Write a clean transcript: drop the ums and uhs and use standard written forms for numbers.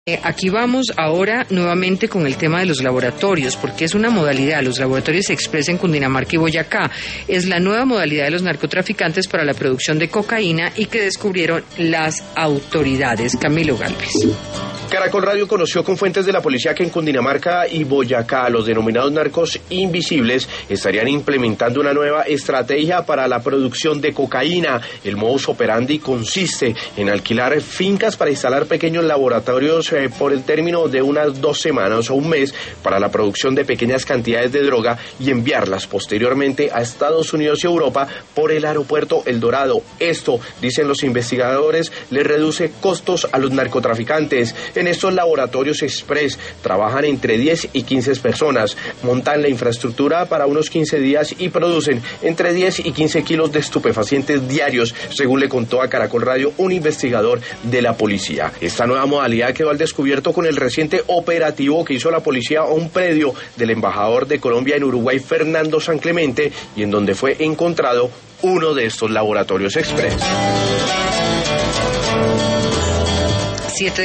Aquí vamos ahora nuevamente con el tema de los laboratorios, porque es una modalidad, los laboratorios Express en Cundinamarca y Boyacá. Es la nueva modalidad de los narcotraficantes para la producción de cocaína y que descubrieron las autoridades. Camilo Gálvez. Caracol Radio conoció con fuentes de la policía que en Cundinamarca y Boyacá los denominados narcos invisibles estarían implementando una nueva estrategia para la producción de cocaína. El modus operandi consiste en alquilar fincas para instalar pequeños laboratorios por el término de unas 2 semanas o un mes para la producción de pequeñas cantidades de droga y enviarlas posteriormente a Estados Unidos y Europa por el aeropuerto El Dorado. Esto, dicen los investigadores, le reduce costos a los narcotraficantes. En estos laboratorios Express trabajan entre 10 y 15 personas, montan la infraestructura para unos 15 días y producen entre 10 y 15 kilos de estupefacientes diarios, según le contó a Caracol Radio un investigador de la policía. Esta nueva modalidad quedó al descubierto con el reciente operativo que hizo la policía a un predio del embajador de Colombia en Uruguay, Fernando San Clemente, y en donde fue encontrado uno de estos laboratorios Express.